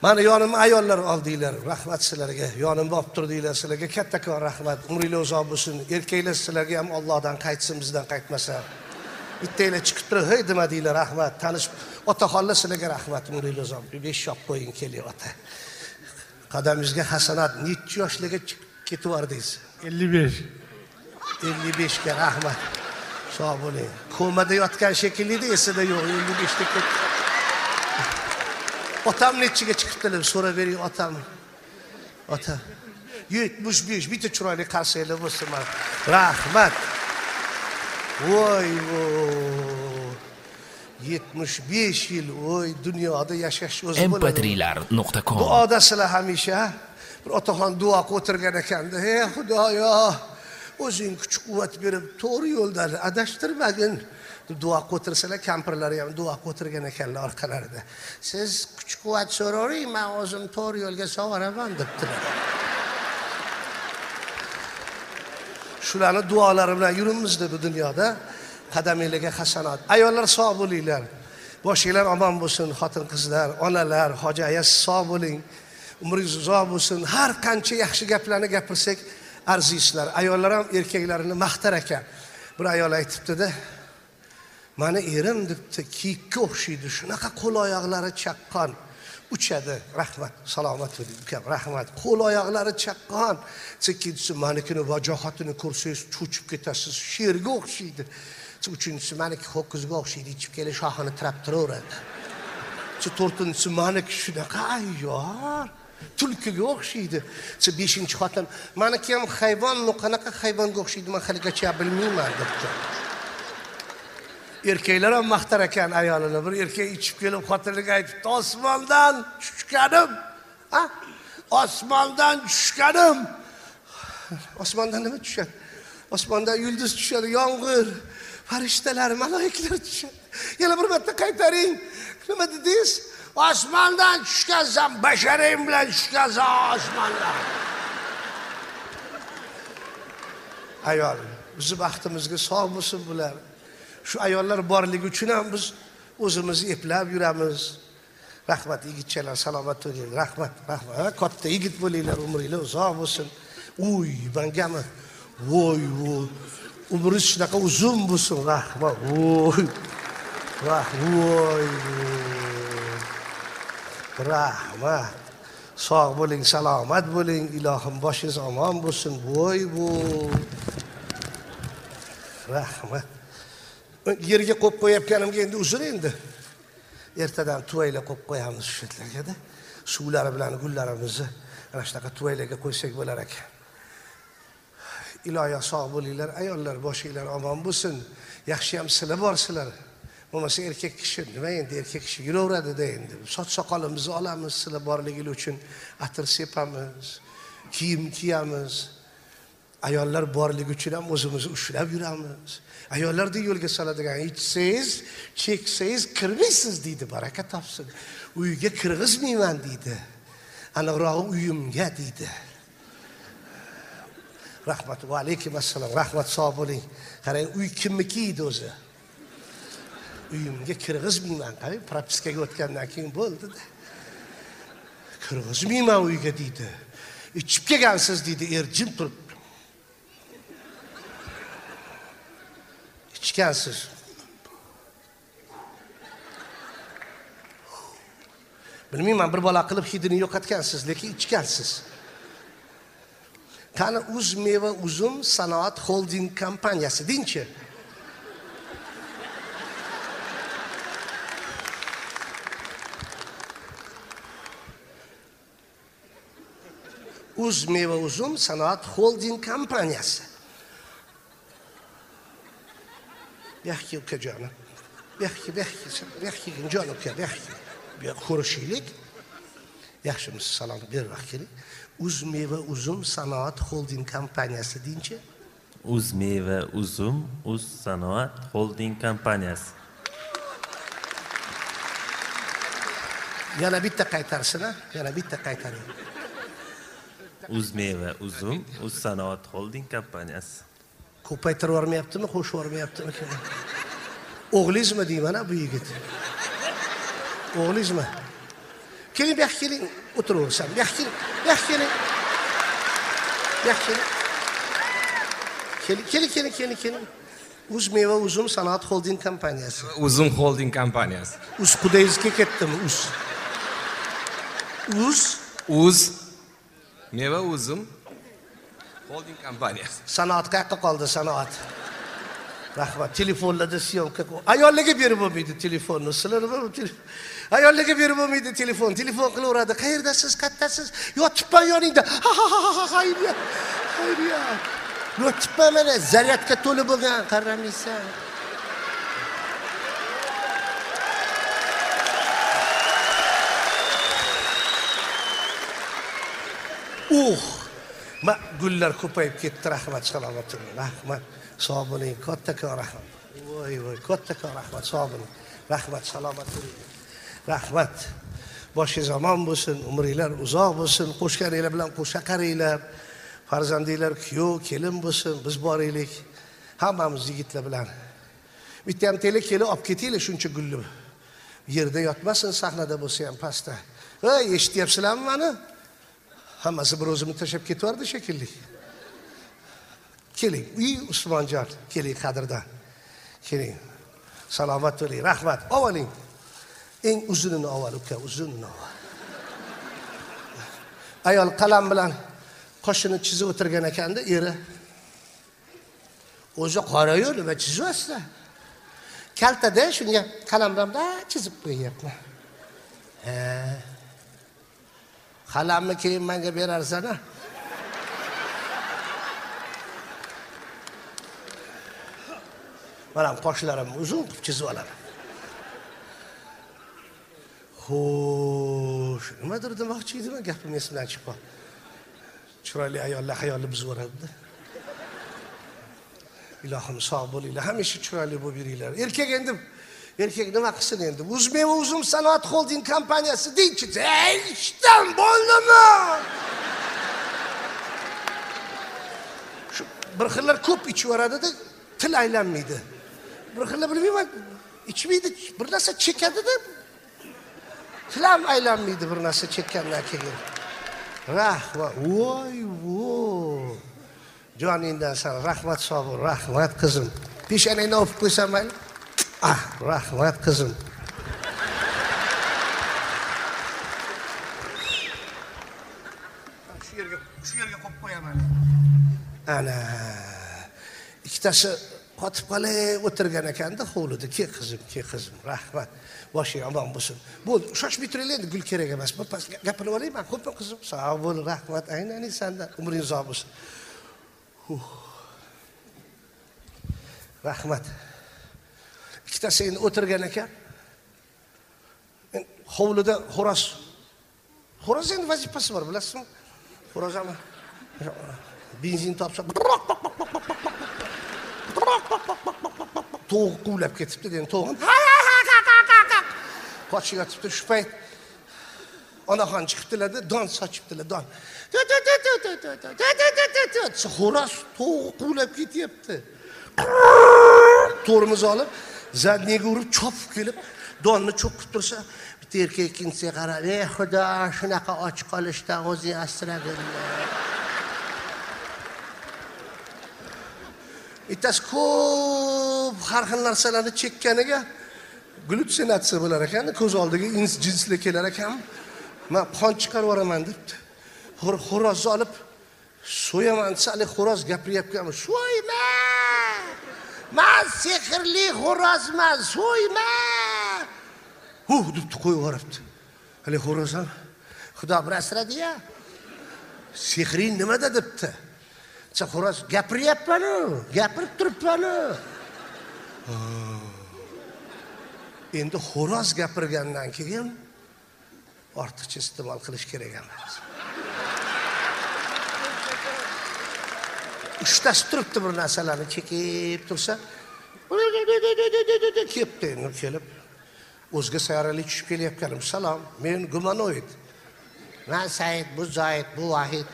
Mana yonimda ayollar oldinglar. Rahmat sizlarga. Yonimda olib turdinglar. Sizlarga kattakon rahmat. Umringiz uzoq bo'lsin. Erkaklar sizlarga ham Allohdan qaytsin, bizdan qaytmasa. Bittanglar chiqib turib, "Hey" demadinglar, rahmat. Tanish otaxonlar sizlarga rahmat. Umringiz uzoq. 5 shop qo'ying kelyapti ota. Qadamingizga hasanat. Necha yoshlarga ketib bordingiz? 55. 55 ga rahmat. Sog' bo'ling. Komada yotgan shekilli esida yo'q. 55 ga ketdi. Otam nechiga chiqibdilar? So'rab bering otam. Ota 75. Bitta chiroyli qarsanglar bo'lsin mana. Rahmat. Voy voy. 75 yil voy dunyoda yashash o'zi bo'ladi. mp3lar.com Bu odasizlar hamisha bir otaxon duo qilib o'tirgan ekanda. "Ey Xudoyo, o'zing kuch-quvvat berib, to'g'ri yo'ldan adashtirmagin." Duo qilib o'tirsalar, kampirlari ham duo qilib o'tirgan ekanlar orqalarida. "Siz kuch-quvvat so'ravering, men o'zim to'g'ri yo'lga sovaraman" debdilar. Shularni duolari bilan yuribmizda bu dunyoda. Qadamingizga hasanat. Ayollar sog' bo'linglar. Boshinglar omon bo'lsin, xotin-qizlar, onalar, hoji aya sog' bo'ling. Umringiz uzoq bo'lsin. Har qancha yaxshi gaplarni gapirsak arziysizlar. Ayollar ham erkaklarini maqtar ekan. Bir ayol aytibdi-da, "Mani erim debdi, kiyikka o'xshaydi. Shunaqa qo'l oyoqlari chaqqon, uchadi." Rahmat, salomat bo'ling ukam, rahmat. Qo'l oyoqlari chaqqon. Ikkinchisi, "Manikini vajohatini ko'rsangiz cho'chib ketasiz. Sherga o'xshaydi." Uchinchisi, "Maniki ho'kizga o'xshaydi, ichib kelib shoxini tirab turaveradi." To'rtinchisi, "Maniki shunaqa ayyor, tulkiga o'xshaydi." Beshinchi xotin, "Maniki ham hayvon, qanaqa hayvonga o'xshaydi, men haligacha bilmayman" debdi. Erkaklar ham maqtar ekan ayolini. Bir erkak ichib kelib xotiniga aytibdi, "Osmondan tushganim. Ha? Osmondan tushganim." Osmondan nima tushadi? Osmondan yulduz tushadi, yomg'ir, farishtalar, malaikalar tushadi. Yana bir marta qaytaring. Nima dedingiz? Osmondan tushgansan, basharing bilan tushgansan osmondan. Ayol, bizni baxtimizga sog' bo'lsin bular. Shu ayollar borligi uchun ham biz o'zimizni eplab yuramiz. Rahmat yigitchalar, salomat bo'ling. Rahmat, rahmat. Katta yigit bo'linglar, umringiz uzoq bo'lsin. Uy, mangami? Voy, voy. Umringiz shunaqa uzun bo'lsin. Rahmat. Voy. Voy. Rahmat. Sog' bo'ling, salomat bo'ling. Ilohim boshingiz omon bo'lsin. Voy, voy. Rahmat. Yerga qo'yib qo'yayotganimga endi uzr endi. Ertadan tuvaylar qo'yib qo'yamiz shu yerlarga-da. Suvlari bilan gullarimizni ana shunaqa tuvaylarga qo'ysak bo'lar ekan. Iloyo sog' bo'linglar, ayollar boshinglar omon bo'lsin. Yaxshi ham sizlar borsizlar. Bo'lmasa erkak kishi nima endi erkak kishi yuraveradi-da endi. Soch soqolimizni olamiz sizlar borligingiz uchun, atir sepamiz, kiyim kiyamiz. Ayollar borligi uchun ham o'zimizni ushlab yuramiz. Ayollarni yo'lga soladigan, ichsangiz, cheksangiz kirmaysiz deydi, baraka topsin. Uyga kirgizmayman deydi. Aniqrog'i uyimga deydi. Rahmat va alaykum assalom. Rahmat, sog' bo'ling. Qarang, uy kimniki edi o'zi? Uyimga kirgizmayman. Qarang, propiskaga o'tgandan keyin bo'ldi-da. Kirgizmayman uyga deydi. Ichib kelgansiz deydi, jim turib. İçkensiz. Bilmayman, bir bola qilib hidini yo'qotgansiz, lekin ichgansiz. Qani Uz meva uzum sanoat holding kompaniyasi deyinchi. Uz meva uzum sanoat holding kompaniyasi. Yaxki ukajonim. Yaxki jon uka, yaxki. Bir ko'rishaylik. Yaxshimisiz, salom ber vaqtlik. Uz meva uzum sanoat holding kompaniyasi deyinchi. Uz meva uzum uz sanoat holding kompaniyasi. Yana bitta qaytarsana, yana bitta qaytaring. Uz meva uzum uz sanoat holding kompaniyasi. Ko'paytirib yormayaptimi, qo'shib yormayaptimi? O'g'lingizmi deyman bu yigit? O'g'lingizmi? Keling, bu yoqqa keling. O'tiraversan. Bu yoqqa keling. Bu yoqqa keling. Bu yoqqa keling. Keling. Uz meva uzum sanoat holding kompaniyasi. Uzum holding kompaniyasi. Uz qudayizga ketdimi? Uz meva uzum holding kompaniyasi. Sanoat qayerga qoldi, sanoat? Rahmat. Telefonlarda syomka. Ayollarga berib bo'lmaydi telefonni. Sizlarmi bu telefon? Ayollarga berib bo'lmaydi telefon. Telefon qilaveradi. Qayerdasiz, qayerdasiz? Yotibman yoningda. Xayriyat. Yotibman mana zaryadga to'lib bo'lgan, qaramaysan. Gullar ko'payib ketdi, rahmat, salomat bo'ling. Rahmat, sog' bo'ling, kattakon rahmat. Voy, kattakon rahmat, sog' bo'ling. Rahmat, salomat bo'ling. Rahmat. Boshingiz omon bo'lsin, umringlar uzoq bo'lsin, qo'shganinglar bilan qo'sha qaranglar. Farzandinglar kuyov, kelin bo'lsin, biz boraylik. Hammamiz yigitlar bilan. Bitta ham tele kelib olib ketinglar shuncha gulni. Yerda yotmasin, sahnada bo'lsa ham pastda. Eshityapsizlarmi meni? Hammasi bir o'zimni tashlab ketvardi shekilli. Keling, Usmonjon, keling qadrdon. Keling. Salomat bo'ling, rahmat. Oling. Eng uzunini avval, uka, uzunini avval. Ayol qalam bilan qoshini chizib o'tirgan ekanda, eri. O'zi qora-yu, nima chizyapsiz? Kaltada shunga qalam bilan chizib qo'yyapman. Qalamni keyin menga berarsan-a? Mana qoshlarim uzun qilib chizib olaman. Xo'sh, nimadir demoqchi edim, gapim esimdan chiqib qoldi. Chiroyli ayollar xayolni buzib yuboradi. Ilohim sog' bo'linglar, hamisha chiroyli bo'lib yuringlar. Erkak nima qilsin endi? Uzmeva uzum sanoat holding kompaniyasi deychi. Ishdan bo'ldimi? Shu bir xillar ko'p ichib yuboradi-da, til aylanmaydi. Bir xillar bilmayman, ichmaydi, bir narsa chekadi-da, til ham aylanmaydi bir narsa chekkandan keyin. Rahmat. Voy. Joningdan san rahmat, sog' bo'l, rahmat qizim. Peshonangni o'pib qo'ysam mayli? Rahmat qizim. Shu yerga qo'yib qo'yaman. Ana ikkitasi qotib qolay o'tirgan ekanda hovlida. Ke qizim, rahmat. Boshing omon bo'lsin. Bo'ldi, shoshmay turinglar endi, gul kerak emas. Bo'ppas gapirib olayman, ko'p qizim. Sog' bo'l, rahmat. Aynan senda umring uzoq bo'lsin. Rahmat. Ikkitasi endi o'tirgan ekan. Hovlida xo'roz endi vazifasi bor, bilasizmi? Xo'roz ham benzin topsa to'g'ri quvlab ketibdi, dedim, to'g'ri. Qochib yotibdi shu payt. Onaxon chiqibdilar-da, don sochibdilar, don. Xo'roz to'g'ri quvlab ketyapti. To'rimiz olib, zadniga urib chopib kelib, donni cho'qib tursa, bitta erkak ikkinchisiga qarab, "Ey Xudo, shunaqa och qolishdan o'zing asragin." Bittasi ko'p har xil narsalarni chekkaniga glyutsinatsiya bo'lar ekan, ko'z oldiga jinslar kelar ekan. Men qon chiqarib yuboraman debdi. Xo'rozni olib so'yaman desa, xo'roz gapiryapti. "So'yma! Men sehrli xo'rozman, so'yma!" Debdi, qo'yib yuboribdi. Hali xo'roz ham Xudo bir asradi-ya. Sehring nimada debdi. Xo'roz gapiryapman-ku, gapirib turibman-ku. Endi xo'roz gapirgandan keyin ortiqcha iste'mol qilish kerak emas. Uchtasi turibdi bir narsalarni chekib tursa, kelibdi, kelib o'zga sayyoralik tushib kelayotganim. Salom, men gumanoid. Men Said, bu Zoid, bu Vahid.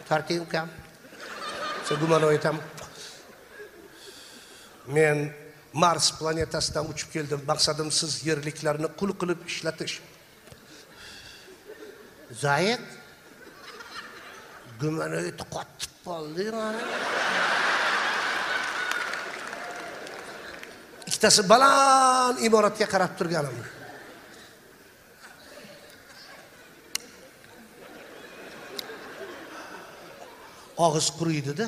Tartib kam. Sen gumanoid ham. Men Mars planetasidan uchib keldim. Maqsadim siz yerliklarni qul qilib ishlatish. Zayd gumanoyni qotib qoldi mana. Ikkitasi baland imoratga qarab turganim. Og'iz quriydi-da.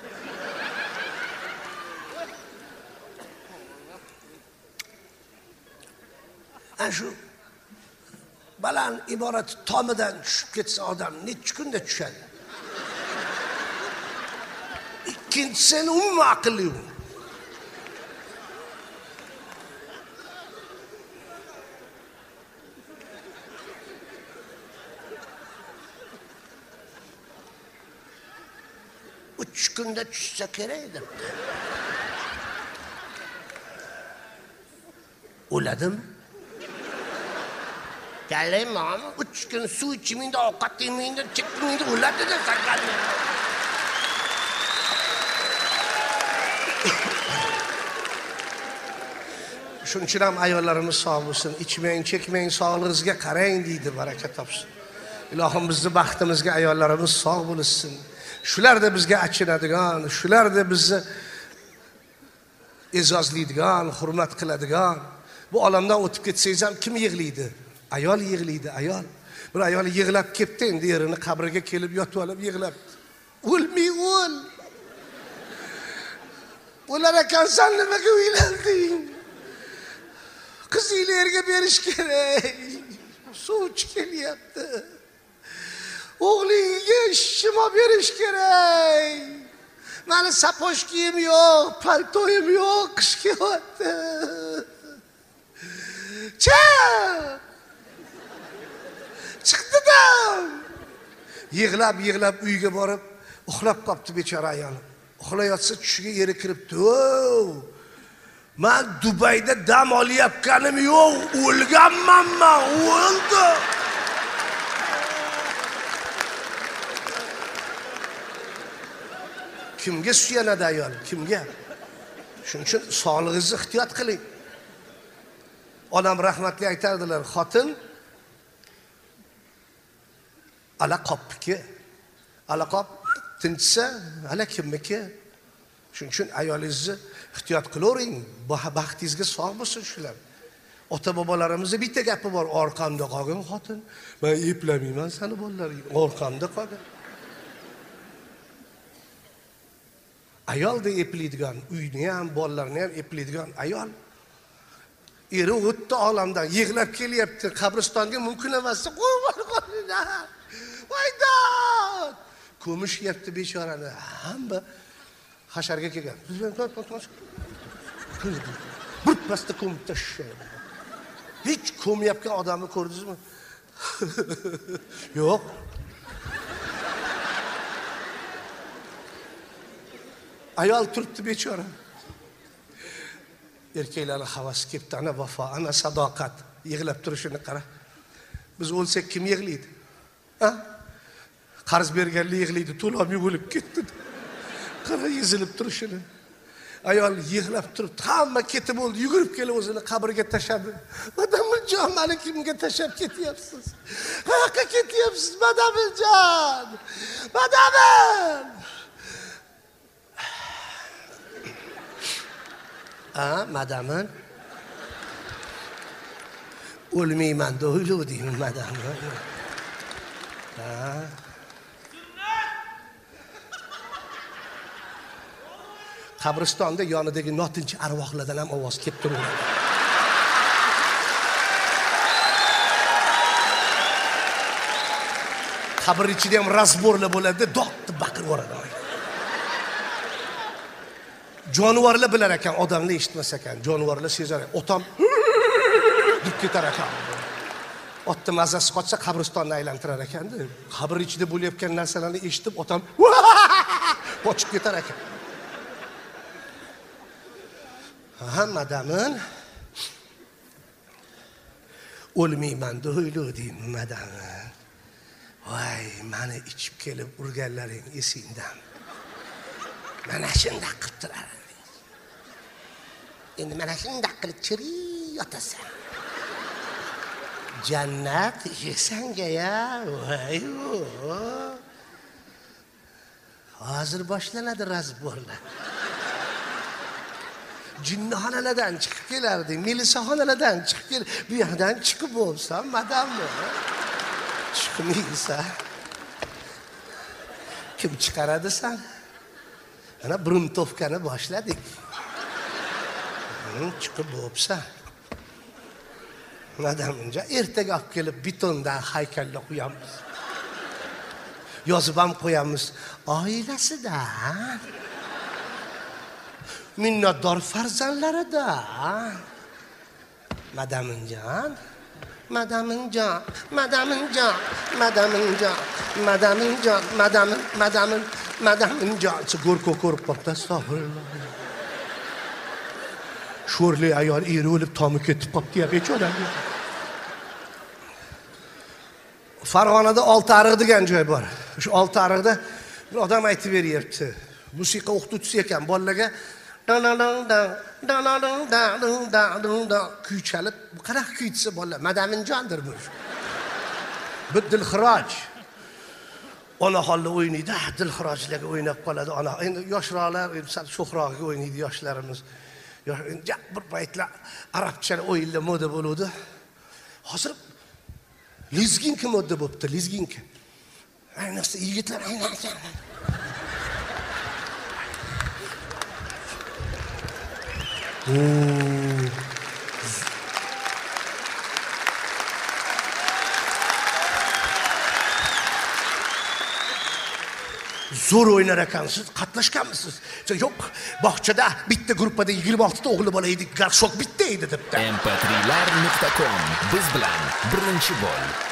Shu baland imorat tomidan tushib ketsa odam necha kunda tushadi? Ikkinchisini umuman aqli yo'q. Uch kunda tushsa kerak edi. O'ladim. Galim ama 3 gün su içiminde, ovqat yemeyinde, chekmeyinde o'ladi da sakalni. Shuning uchun ham ayollarimiz sog' bo'lsin, ichmang, chekmang, sog'lig'ingizga qarang deydi, baraka topsin. Ilohim bizni baxtimizga ayollarimiz sog' bo'lsin. Shularda bizga achinadigan, shularda bizni e'zozlaydigan, hurmat qiladigan. Bu olamdan o'tib ketsangiz ham kim yig'laydi? Ayol yig'laydi, ayol. Bir ayol yig'lab ketdi, endi erini qabriga kelib yotib olib yig'labdi. O'lmay o'l. Ular ekansan nimaga uylanding? Qizinglarga berish kerak. Suv kelyapti. O'g'lingga shimo berish kerak. Mani sapochkiyim yo'q, paltoyim yo'q, qish kelyapti. Chiqdi-da. Yig'lab uyga borib, uxlab qopti bechora ayol. Uxlayotsa tushiga yeri kiribdi. Men Dubayda dam olayotganim yo'q, o'lganman men, o'ldi. Kimga suyanadi ayol? Kimga? Shuning uchun sog'lig'ingizni ehtiyot qiling. Onam rahmatli aytardilar, xotin ala qopniki, ala qop tinchsa, ala kimniki. Shuning uchun ayolingizni ehtiyot qilavering, baxtingizga sog' bo'lsin shular. Ota bobolarimizda bitta gapi bor, orqamda qolgan xotin, men eplamayman seni bolalaring, orqamda qolgan. Ayolda eplaydigan, uyni ham, bolalarni ham eplaydigan ayol. Eri o'tdi olamdan, yig'lab kelyapti, qabristonga mumkin emas. Voyda! Ko'mishyapti bechorani. Hamma hasharga kelgan. Birpasda ko'mib tashlashadi. Hech ko'myapgan odamni ko'rdingizmi? Yo'q. Ayol turibdi bechora. Erkaklarning havasi kelibdi, ana vafo, ana sadoqat. Yig'lab turishini qara. Biz o'lsak kim yig'laydi? Ha? Qarz berganlar yig'laydi, to'lab o'lib ketdi. Qara yezilib turishini. Ayol yig'lab turibdi, hamma ketib bo'ldi, yugurib kelib o'zini qabrga tashladi. Madamiljon, meni kimga tashlab ketyapsiz? Qayerga ketyapsiz, Madamiljon? Madamil! Madamil. O'lmayman deb o'ylovding, madamil. Qabristonda yonidagi notinch arvohlardan ham ovoz kelib turadi. Qabr ichida ham razborlar bo'ladi, do'qni baqirib yuboradi. Jonivorlar bilar ekan, odamlar eshitmas ekan. Jonivorlar sezar ekan. Otam deb ketar ekan. Otni mazasi qochsa qabristonni aylantirar ekanda. Qabr ichida bo'layotgan narsalarni eshitib otam qochib ketar ekan. Madamil. O'lmayman deb o'ylovding, madamil. Voy, meni ichib kelib urganlaring esingdan. Mana shunday qilib turadi. endi mana shunday qilib chiri yotasan. Jannat yesanga-ya, voy. Hozir boshlanadi razborlar. Jinnixonalardan chiqib kelardi, milisaxonalardan chiqib kel, bu yerdan chiqib bo'lsam, madammi? Chiqmaysa. Kim chiqaradi san? Mana Bruntovkani boshladik. Chiqib bo'lsa. Madamcha ertaga olib kelib betondan haykallar qo'yamiz. Yozib ham qo'yamiz. Oilasidan. Minnatdor farzandlaridan. Madaminjon, madaminjon, madaminjon, madaminjon, madaminjon, madaminjon. Go'rko ko'rib qopti, astag'firulloh. Sho'rli ayol eri o'lib tomi ketib qopti-ya, bechoraga. Farg'onada Oltiariq degan joy bor. Shu Oltiariqda bir odam aytib beryapti. Musiqa o'qituvchisi ekan, bolalarga kuy chalib, qanaqa kuy desa bolalar, Madaminjondir bu. Bu Dilxiroj. Ona holda o'ynaydi, Dilxirojlarga o'ynab qoladi. Ona endi yoshroqlar, sal sho'xroqga o'ynaydi yoshlarimiz. Bir paytlar arabcha o'yinlar moda bo'ldi. Hozir lezginka moda bo'libdi, lezginka. Ayniqsa yigitlar aynan. Zo'r o'ynar ekansiz, qatnashganmisiz? Yo'q, bog'chada bitta gruppada 26 ta o'g'li bola edi, garshok bitta edi debdi. mp3lar.com biz bilan birinchi bo'l.